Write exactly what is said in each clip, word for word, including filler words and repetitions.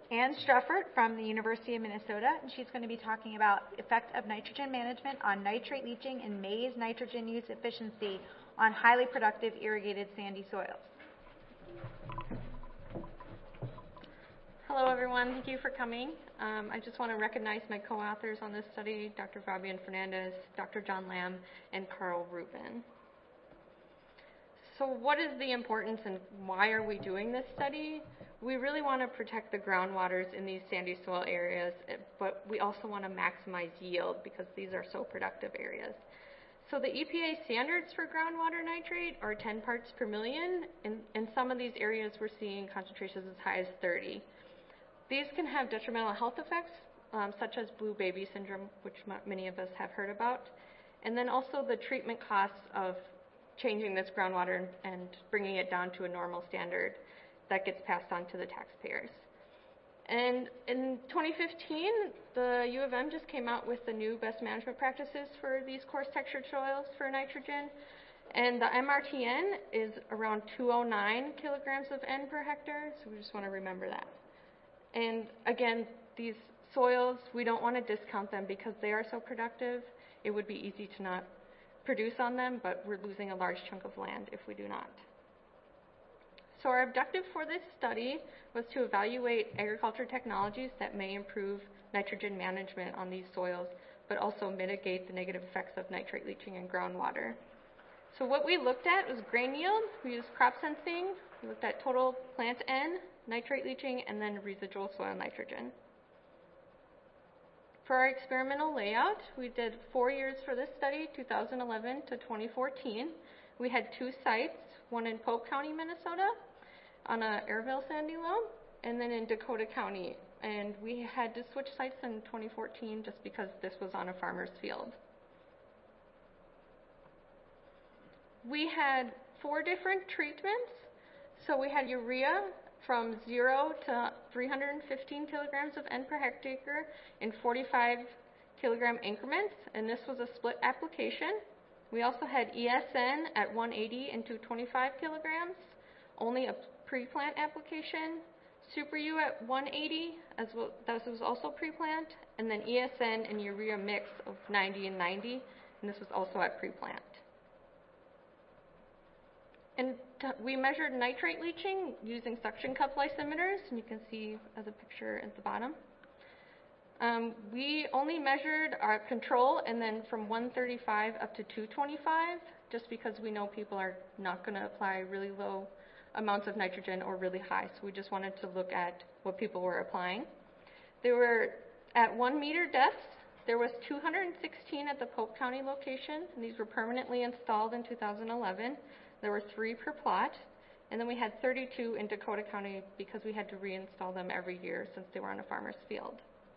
Ann Struffert from the University of Minnesota, and she's going to be talking about effect of nitrogen management on nitrate leaching and maize nitrogen use efficiency on highly productive irrigated sandy soils. Hello, everyone. Thank you for coming. Um, I just want to recognize my co-authors on this study, Doctor Fabian Fernandez, Doctor John Lamb, and Carl Rubin. So what is the importance and why are we doing this study? We really want to protect the groundwaters in these sandy soil areas, but we also want to maximize yield because these are so productive areas. So the E P A standards for groundwater nitrate are ten parts per million. In, in some of these areas, we're seeing concentrations as high as thirty. These can have detrimental health effects, um, such as blue baby syndrome, which many of us have heard about, and then also the treatment costs of changing this groundwater and, and bringing it down to a normal standard that gets passed on to the taxpayers. And in twenty fifteen, the U of M just came out with the new best management practices for these coarse textured soils for nitrogen. And the M R T N is around two oh nine kilograms of N per hectare, so we just want to remember that. And again, these soils, we don't want to discount them because they are so productive. It would be easy to not produce on them, but we're losing a large chunk of land if we do not. So our objective for this study was to evaluate agriculture technologies that may improve nitrogen management on these soils, but also mitigate the negative effects of nitrate leaching in groundwater. So what we looked at was grain yield. We used crop sensing. We looked at total plant N, nitrate leaching, and then residual soil nitrogen. For our experimental layout, we did four years for this study, two thousand eleven to twenty fourteen. We had two sites, one in Polk County, Minnesota, on a Airville sandy loam, and then in Dakota County. And we had to switch sites in twenty fourteen just because this was on a farmer's field. We had four different treatments. So we had urea from zero to three hundred fifteen kilograms of N per hectare in forty-five kilogram increments, and this was a split application. We also had E S N at one eighty and two twenty-five kilograms, only a pre-plant application. Super U at one eighty, as well, that was also pre-plant, and then E S N and urea mix of ninety and ninety, and this was also at pre-plant. And we measured nitrate leaching using suction cup lysimeters, and you can see as a picture at the bottom. Um, we only measured our control and then from one thirty-five up to two twenty-five, just because we know people are not going to apply really low amounts of nitrogen or really high, so we just wanted to look at what people were applying. They were at one meter depths. There was two hundred sixteen at the Polk County location, and these were permanently installed in two thousand eleven. There were three per plot, and then we had thirty-two in Dakota County because we had to reinstall them every year since they were on a farmer's field.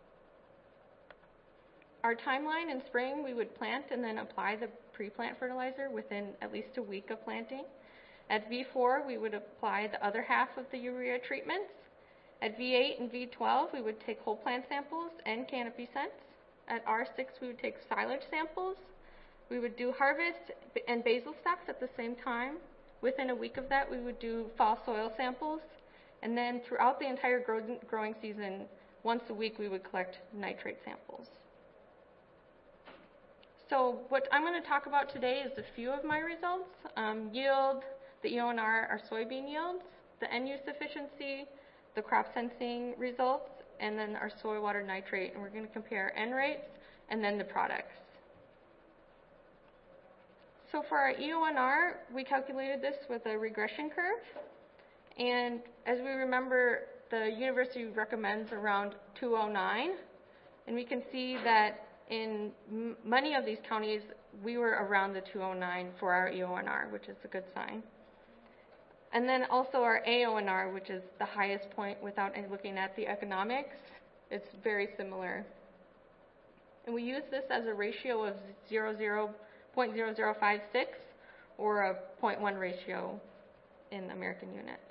Our timeline in spring, we would plant and then apply the pre-plant fertilizer within at least a week of planting. At V four, we would apply the other half of the urea treatments. At V eight and V twelve, we would take whole plant samples and canopy scents. At R six, we would take silage samples. We would do harvest and basal stocks at the same time. Within a week of that, we would do fall soil samples. And then throughout the entire grow growing season, once a week, we would collect nitrate samples. So what I'm going to talk about today is a few of my results. Um, yield, the E O N R, our soybean yields, the N use efficiency, the crop sensing results, and then our soil water nitrate. And we're going to compare N rates and then the products. So for our E O N R, we calculated this with a regression curve. And as we remember, the university recommends around two oh nine. And we can see that in m many of these counties, we were around the two oh nine for our E O N R, which is a good sign. And then also our A O N R, which is the highest point without looking at the economics, it's very similar. And we use this as a ratio of zero point zero zero five six or a zero point one ratio in American units.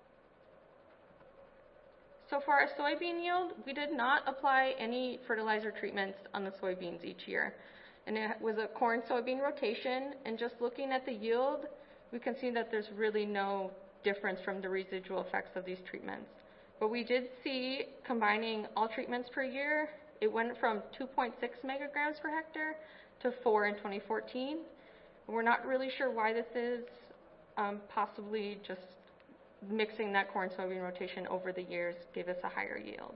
So for our soybean yield, we did not apply any fertilizer treatments on the soybeans each year. And it was a corn-soybean rotation, and just looking at the yield, we can see that there's really no difference from the residual effects of these treatments. But we did see, combining all treatments per year, it went from two point six megagrams per hectare to four in twenty fourteen. We're not really sure why this is, um, possibly just mixing that corn soybean rotation over the years gave us a higher yield.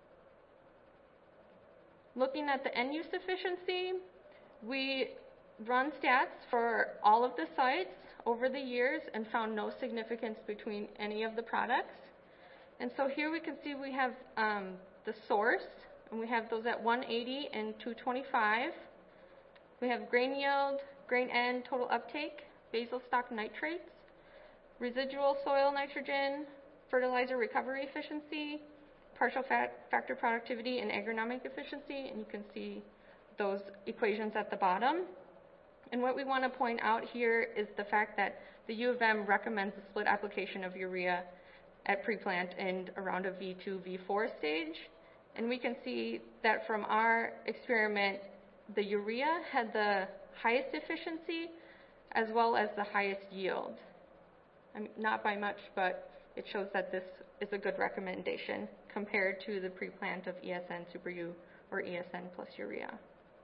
Looking at the end use efficiency, we run stats for all of the sites over the years and found no significance between any of the products. And so here we can see we have um, the source, and we have those at one eighty and two twenty-five. We have grain yield, grain end, total uptake, basal stock nitrates, residual soil nitrogen, fertilizer recovery efficiency, partial fat factor productivity, and agronomic efficiency, and you can see those equations at the bottom. And what we want to point out here is the fact that the U of M recommends the split application of urea at pre-plant and around a V two, V four stage. And we can see that from our experiment, the urea had the highest efficiency as well as the highest yield. I mean, not by much, but it shows that this is a good recommendation compared to the pre-plant of E S N Super U or E S N plus urea.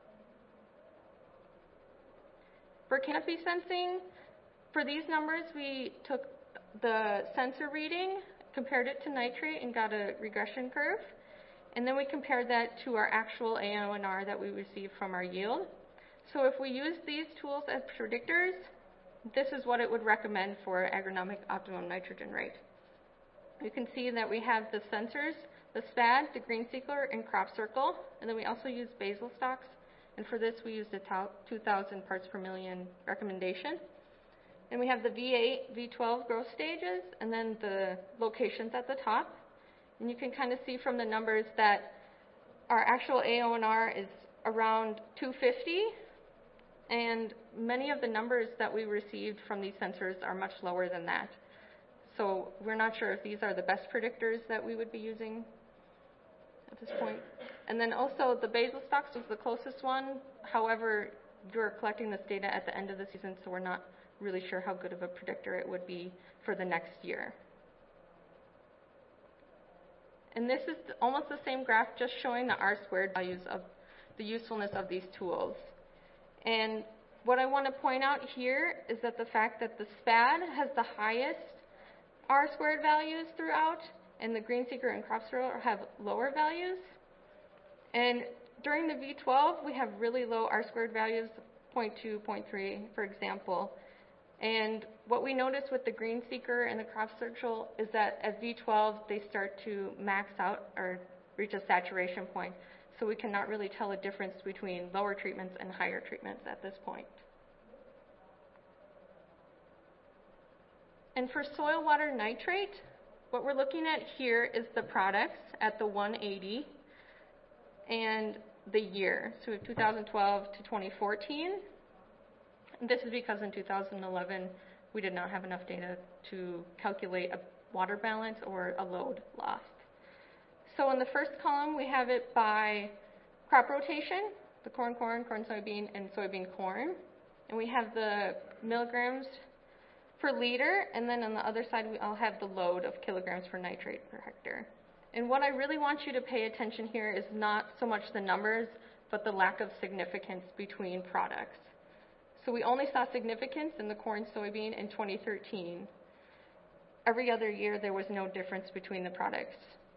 For canopy sensing, for these numbers, we took the sensor reading, compared it to nitrate, and got a regression curve. And then we compared that to our actual A O N R that we received from our yield. So if we use these tools as predictors, this is what it would recommend for agronomic optimum nitrogen rate. You can see that we have the sensors, the S P A D, the green seeker, and crop circle, and then we also use basal stocks. And for this, we used a two thousand parts per million recommendation. And we have the V eight, V twelve growth stages, and then the locations at the top. And you can kind of see from the numbers that our actual A O N R is around two fifty, and many of the numbers that we received from these sensors are much lower than that. So we're not sure if these are the best predictors that we would be using at this point. And then also the basal stocks was the closest one. However, you're collecting this data at the end of the season, so we're not really sure how good of a predictor it would be for the next year. And this is almost the same graph, just showing the R squared values of the usefulness of these tools. And what I want to point out here is that the fact that the S P A D has the highest R squared values throughout, and the green seeker and crop circle have lower values. And during the V twelve, we have really low R squared values, zero point two, zero point three, for example. And what we notice with the green seeker and the crop circle is that at V twelve, they start to max out or reach a saturation point. So we cannot really tell a difference between lower treatments and higher treatments at this point. And for soil water nitrate, what we're looking at here is the products at the one eighty and the year. So we have two thousand twelve to twenty fourteen. This is because in two thousand eleven, we did not have enough data to calculate a water balance or a load lost. So in the first column, we have it by crop rotation, the corn, corn, corn, soybean, and soybean, corn. And we have the milligrams per liter, and then on the other side, we all have the load of kilograms per nitrate per hectare. And what I really want you to pay attention here is not so much the numbers, but the lack of significance between products. So we only saw significance in the corn, soybean in twenty thirteen. Every other year, there was no difference between the products.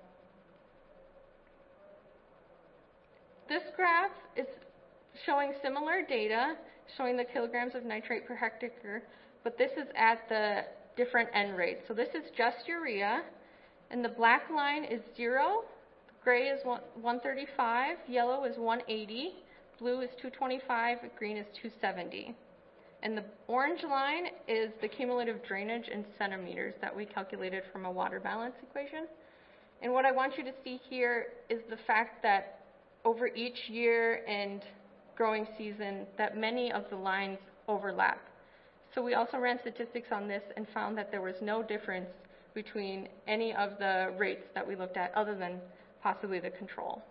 This graph is showing similar data, showing the kilograms of nitrate per hectare, but this is at the different N rates. So this is just urea, and the black line is zero, gray is one thirty-five, yellow is one eighty, blue is two twenty-five, green is two seventy. And the orange line is the cumulative drainage in centimeters that we calculated from a water balance equation. And what I want you to see here is the fact that over each year and growing season, that many of the lines overlap. So we also ran statistics on this and found that there was no difference between any of the rates that we looked at other than possibly the control.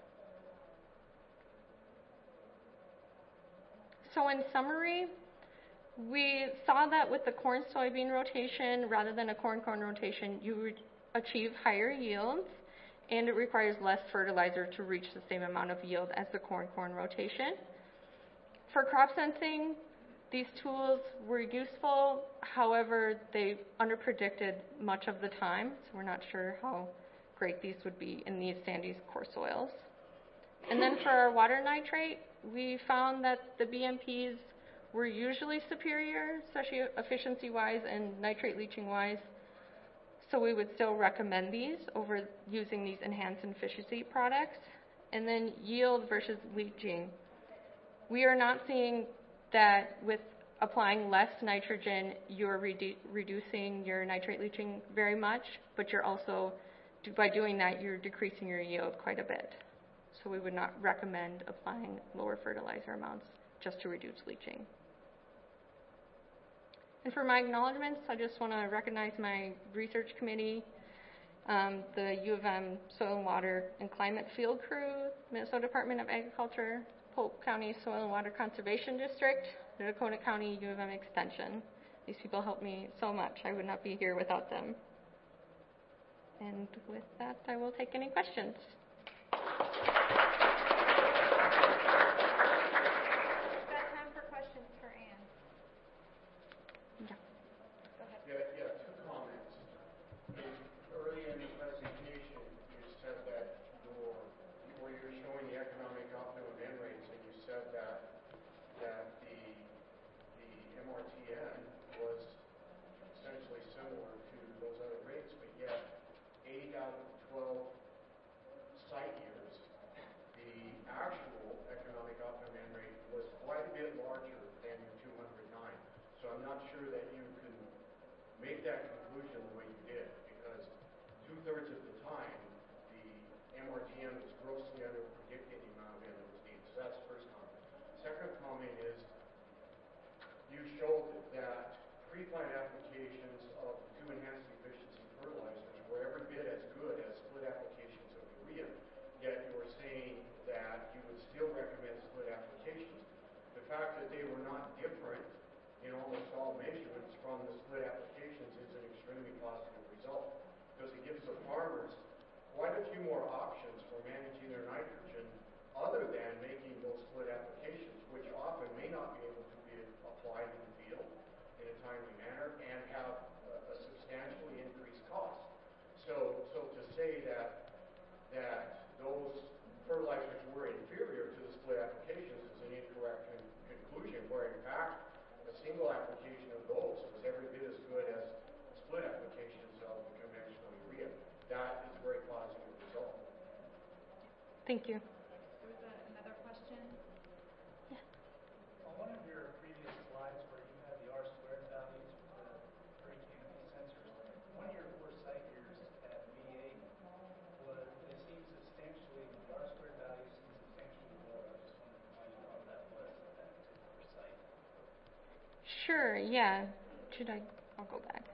So in summary, we saw that with the corn-soybean rotation, rather than a corn-corn rotation, you would achieve higher yields. and it requires less fertilizer to reach the same amount of yield as the corn-corn rotation. For crop sensing, these tools were useful, however, they underpredicted much of the time, so we're not sure how great these would be in these sandy core soils. And then for our water nitrate, we found that the B M Ps were usually superior, especially efficiency-wise and nitrate leaching-wise, so we would still recommend these over using these enhanced efficiency products. And then yield versus leaching. We are not seeing that with applying less nitrogen, you're redu reducing your nitrate leaching very much, but you're also, by doing that, you're decreasing your yield quite a bit. So we would not recommend applying lower fertilizer amounts just to reduce leaching. And for my acknowledgements, I just want to recognize my research committee, um, the U of M Soil and Water and Climate Field Crew, Minnesota Department of Agriculture, Polk County Soil and Water Conservation District, the Dakota County U of M Extension. These people helped me so much. I would not be here without them. And with that, I will take any questions. Thank you. There was a, another question. Yeah. On one of your previous slides where you had the R squared values with the prairie canopy sensors, one of your four site years at V eight was, they seem substantially, the R squared values seem substantially lower. I was just wondering why you thought that was at that particular site. Sure, yeah. Should I? I'll go back.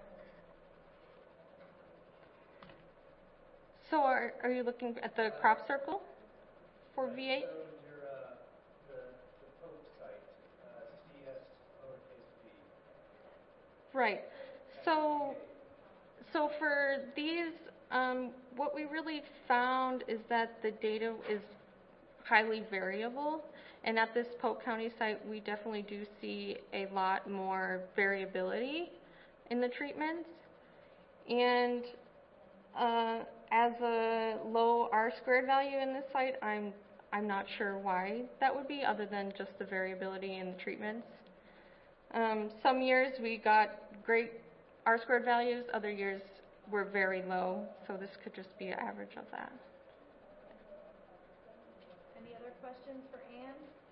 So are, are you looking at the crop circle for right. V eight? So your, uh, the, the Polk site, uh, C S lowercase v. Right. So, so for these, um, what we really found is that the data is highly variable. And at this Polk County site, we definitely do see a lot more variability in the treatments. And uh, as a low R squared value in this site, I'm I'm not sure why that would be, other than just the variability in the treatments. Um, some years we got great R squared values, other years were very low, so this could just be an average of that. Any other questions for Anne?